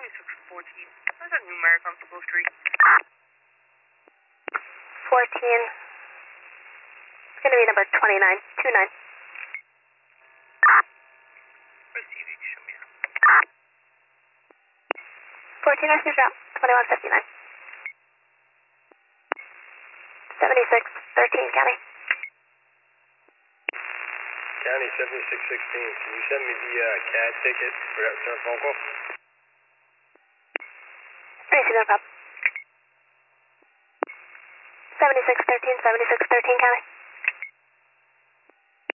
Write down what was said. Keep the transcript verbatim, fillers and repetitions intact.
seventy-six fourteen. That's a numeric on School Street. fourteen. It's going to be number twenty-nine, two nine. Receiving, show me now. fourteen, received route, twenty-one fifty-nine. seventy-six thirteen, County. County seventy-six sixteen, can you send me the uh, C A D ticket for that return phone call? Received, no problem. seventy-six thirteen, seventy-six thirteen, County.